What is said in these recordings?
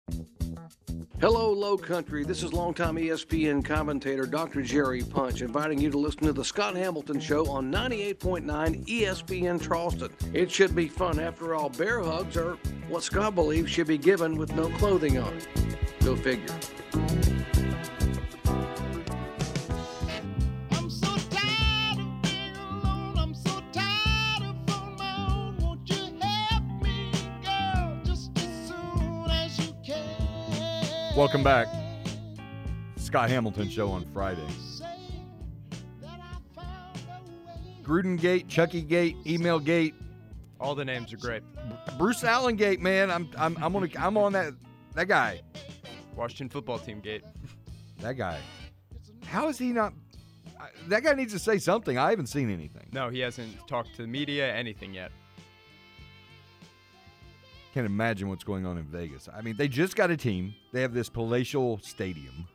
Hello, Low Country. This is longtime ESPN commentator Dr. Jerry Punch inviting you to listen to the Scott Hamilton Show on 98.9 ESPN Charleston. It should be fun. After all, bear hugs are what Scott believes should be given with no clothing on. Go figure. Welcome back. Scott Hamilton Show on Friday. Gruden Gate, Chucky Gate, Email Gate. All the names are great. Bruce Allen Gate, man. I'm on that guy. Washington Football Team Gate. That guy. How is he not? That guy needs to say something. I haven't seen anything. No, he hasn't talked to the media, anything yet. Can't imagine what's going on in Vegas. I mean, they just got a team. They have this palatial stadium.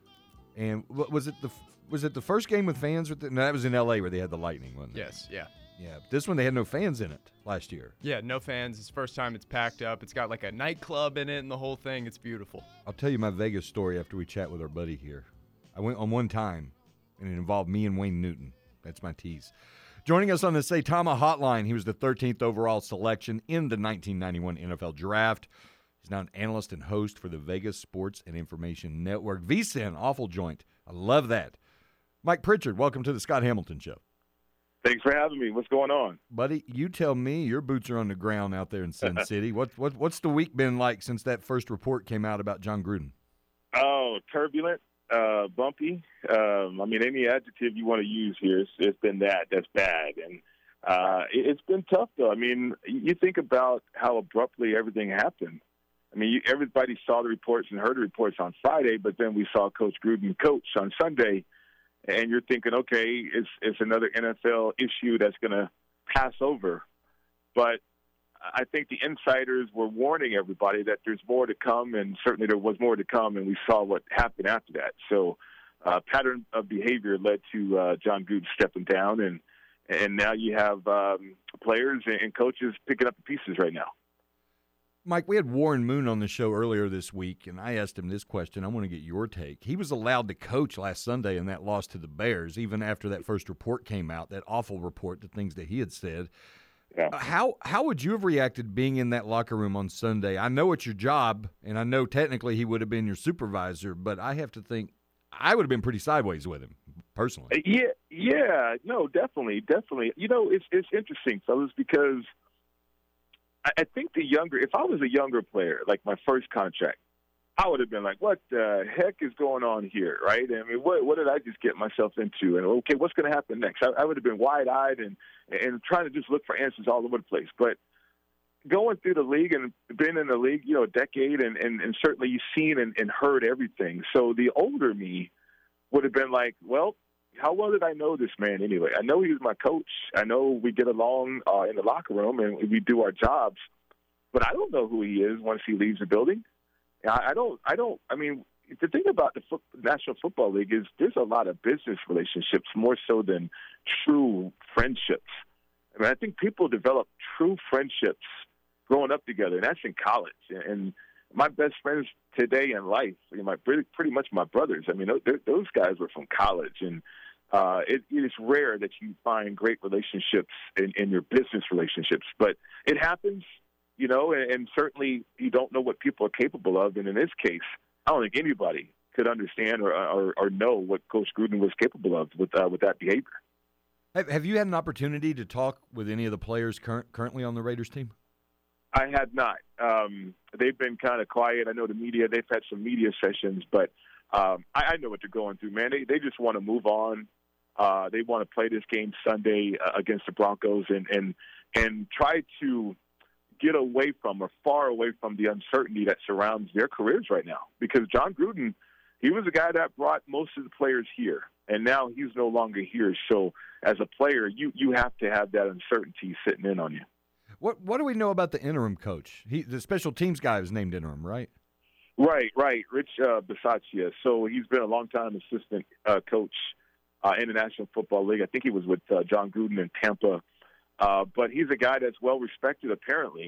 And was it the first game with fans? No, that was in L.A. where they had the Lightning, wasn't it? Yes, yeah. Yeah, this one they had no fans in it last year. Yeah, no fans. It's the first time it's packed up. It's got like a nightclub in it and the whole thing. It's beautiful. I'll tell you my Vegas story after we chat with our buddy here. I went on one time, and it involved me and Wayne Newton. That's my tease. Joining us on the Saitama Hotline, he was the 13th overall selection in the 1991 NFL Draft. He's now an analyst and host for the Vegas Sports and Information Network. VSiN, awful joint. I love that. Mike Pritchard, welcome to the Scott Hamilton Show. Thanks for having me. What's going on? Buddy, you tell me. Your boots are on the ground out there in Sin City. What's the week been like since that first report came out about Jon Gruden? Oh, turbulent, bumpy. Any adjective you want to use here, it's been that. That's bad. And it's been tough, though. I mean, you think about how abruptly everything happened. I mean, everybody saw the reports and heard the reports on Friday, but then we saw Coach Gruden coach on Sunday, and you're thinking, okay, it's another NFL issue that's going to pass over. But I think the insiders were warning everybody that there's more to come, and certainly there was more to come, and we saw what happened after that. So pattern of behavior led to Jon Gruden stepping down, and now you have players and coaches picking up the pieces right now. Mike, we had Warren Moon on the show earlier this week, and I asked him this question. I want to get your take. He was allowed to coach last Sunday in that loss to the Bears, even after that first report came out, that awful report, the things that he had said. Yeah. How would you have reacted being in that locker room on Sunday? I know it's your job, and I know technically he would have been your supervisor, but I have to think I would have been pretty sideways with him, personally. Yeah, no, definitely. You know, it's interesting, fellas, because I think if I was a younger player, like my first contract, I would have been like, what the heck is going on here, right? I mean, what did I just get myself into? And, okay, what's going to happen next? I would have been wide-eyed and trying to just look for answers all over the place. But going through the league and been in the league, a decade, and certainly you've seen and heard everything. So the older me would have been like, well, how well did I know this man anyway? I know he was my coach. I know we get along in the locker room and we do our jobs, but I don't know who he is once he leaves the building. I mean, the thing about the National Football League is there's a lot of business relationships more so than true friendships. I mean, I think people develop true friendships growing up together, and that's in college. And my best friends today in life, pretty much my brothers. I mean, those guys were from college, and it is rare that you find great relationships in your business relationships. But it happens, and certainly you don't know what people are capable of. And in this case, I don't think anybody could understand or know what Coach Gruden was capable of with that behavior. Have you had an opportunity to talk with any of the players currently on the Raiders team? I had not. They've been kind of quiet. I know the media, they've had some media sessions, but I know what they're going through, man. They just want to move on. They want to play this game Sunday against the Broncos and try to get away from or far away from the uncertainty that surrounds their careers right now. Because Jon Gruden, he was the guy that brought most of the players here, and now he's no longer here. So as a player, you have to have that uncertainty sitting in on you. What do we know about the interim coach? The special teams guy was named interim, right? Right. Rich Bisaccia. So he's been a long-time assistant coach in the National Football League. I think he was with Jon Gruden in Tampa. But he's a guy that's well-respected, apparently.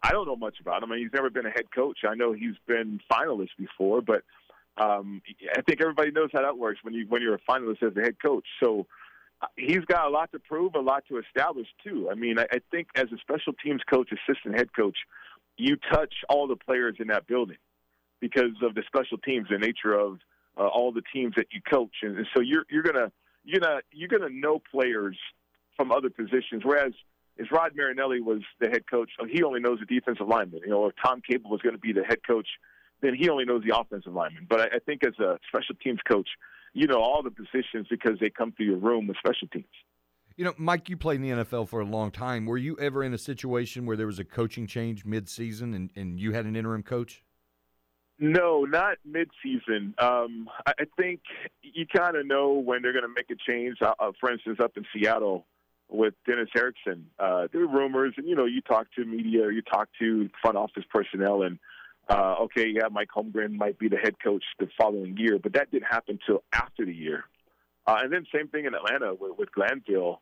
I don't know much about him. I mean, he's never been a head coach. I know he's been finalist before, but I think everybody knows how that works when you're a finalist as a head coach. So he's got a lot to prove, a lot to establish too. I mean, I think as a special teams coach, assistant head coach, you touch all the players in that building because of the special teams, the nature of all the teams that you coach, and so you're gonna know players from other positions. Whereas if Rod Marinelli was the head coach, he only knows the defensive lineman. You know, or Tom Cable was going to be the head coach, then he only knows the offensive lineman. But I think as a special teams coach, you know all the positions because they come through your room with special teams. You know, Mike, you played in the NFL for a long time. Were you ever in a situation where there was a coaching change mid-season and you had an interim coach? No, not mid-season. I think you kind of know when they're going to make a change. For instance, up in Seattle with Dennis Erickson, there were rumors, and, you know, you talk to media, you talk to front office personnel, and, Mike Holmgren might be the head coach the following year, but that didn't happen until after the year. And then same thing in Atlanta with Glanville.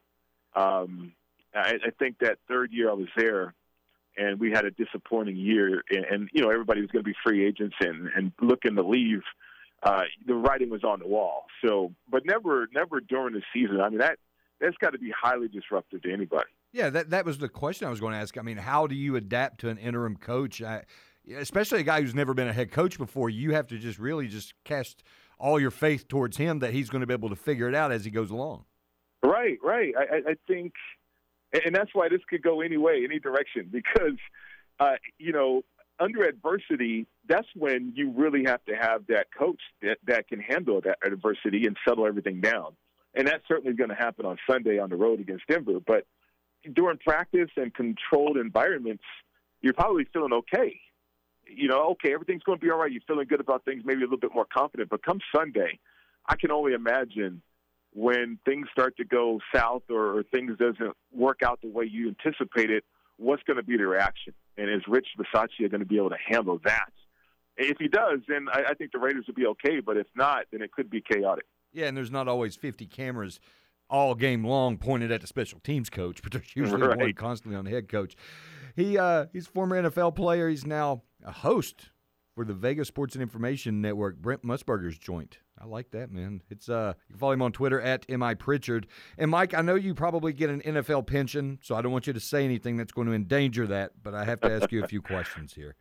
I think that third year I was there, and we had a disappointing year, and you know, everybody was going to be free agents and looking to leave. The writing was on the wall. So, but never during the season. I mean, that's got to be highly disruptive to anybody. Yeah, that was the question I was going to ask. I mean, how do you adapt to an interim coach, especially a guy who's never been a head coach before? You have to just really just cast all your faith towards him that he's going to be able to figure it out as he goes along. Right. I think, and that's why this could go any way, any direction, because, you know, under adversity, that's when you really have to have that coach that can handle that adversity and settle everything down. And that's certainly going to happen on Sunday on the road against Denver. But during practice and controlled environments, you're probably feeling okay. You know, okay, everything's going to be all right. You're feeling good about things, maybe a little bit more confident. But come Sunday, I can only imagine when things start to go south or things doesn't work out the way you anticipated, what's going to be the reaction? And is Rich Bisaccia going to be able to handle that? If he does, then I think the Raiders will be okay. But if not, then it could be chaotic. Yeah, and there's not always 50 cameras all game long pointed at the special teams coach, but there's usually one constantly on the head coach. He's a former NFL player. He's now a host for the Vegas Sports and Information Network, Brent Musburger's joint. I like that, man. It's you can follow him on Twitter at @MIPritchard. And, Mike, I know you probably get an NFL pension, so I don't want you to say anything that's going to endanger that, but I have to ask you a few questions here.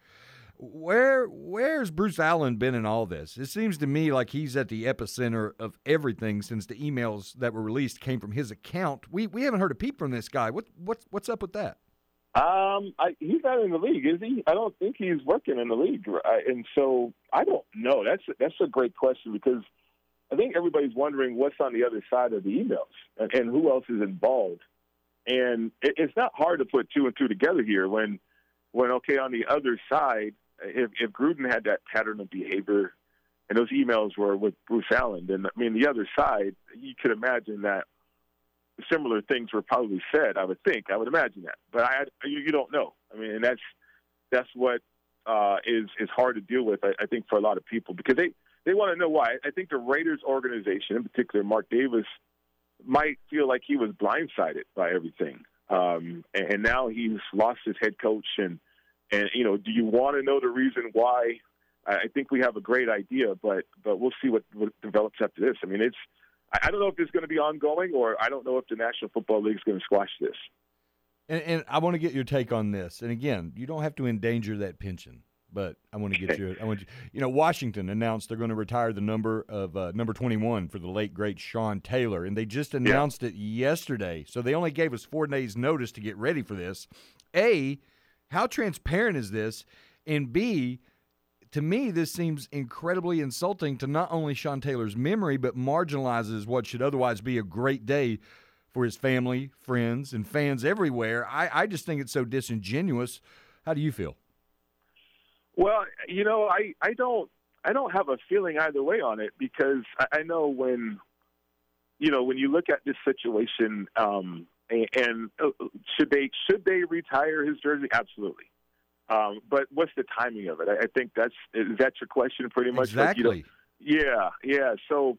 Where's Bruce Allen been in all this? It seems to me like he's at the epicenter of everything since the emails that were released came from his account. We haven't heard a peep from this guy. What's up with that? He's not in the league, is he? I don't think he's working in the league, and so I don't know. That's a great question because I think everybody's wondering what's on the other side of the emails and who else is involved. And it's not hard to put two and two together here when okay, on the other side, if Gruden had that pattern of behavior and those emails were with Bruce Allen, then, I mean, the other side, you could imagine that similar things were probably said, I would imagine that. But you don't know. I mean, and that's what is hard to deal with, I think, for a lot of people because they want to know why. I think the Raiders organization, in particular Mark Davis, might feel like he was blindsided by everything. And now he's lost his head coach. And you know, do you want to know the reason why? I think we have a great idea, but we'll see what develops after this. I mean, I don't know if it's going to be ongoing, or I don't know if the National Football League is going to squash this. And I want to get your take on this. And again, you don't have to endanger that pension, but I want to get you. You know, Washington announced they're going to retire the number 21 for the late great Sean Taylor, and they just announced it yesterday. So they only gave us 4 days' notice to get ready for this. A, how transparent is this? And B, to me, this seems incredibly insulting to not only Sean Taylor's memory, but marginalizes what should otherwise be a great day for his family, friends, and fans everywhere. I just think it's so disingenuous. How do you feel? Well, you know, I don't have a feeling either way on it because I know when you look at this situation, and should they retire his jersey? Absolutely. But what's the timing of it? I think is that your question pretty much? Exactly. Yeah. So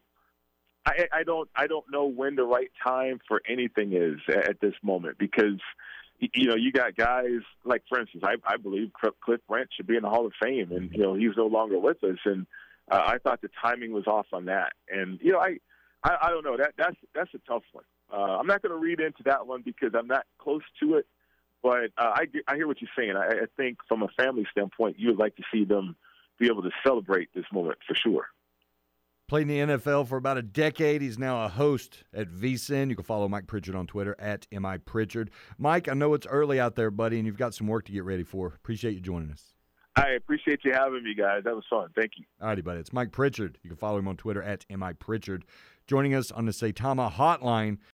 I don't know when the right time for anything is at this moment because, you got guys like, for instance, I believe Cliff Branch should be in the Hall of Fame, and he's no longer with us. And I thought the timing was off on that. And I don't know, that's a tough one. I'm not going to read into that one because I'm not close to it. But I hear what you're saying. I think from a family standpoint, you would like to see them be able to celebrate this moment for sure. Played in the NFL for about a decade. He's now a host at VSiN. You can follow Mike Pritchard on Twitter at MIPritchard. Mike, I know it's early out there, buddy, and you've got some work to get ready for. Appreciate you joining us. I appreciate you having me, guys. That was fun. Thank you. All righty, buddy. It's Mike Pritchard. You can follow him on Twitter at MIPritchard. Joining us on the Saitama Hotline.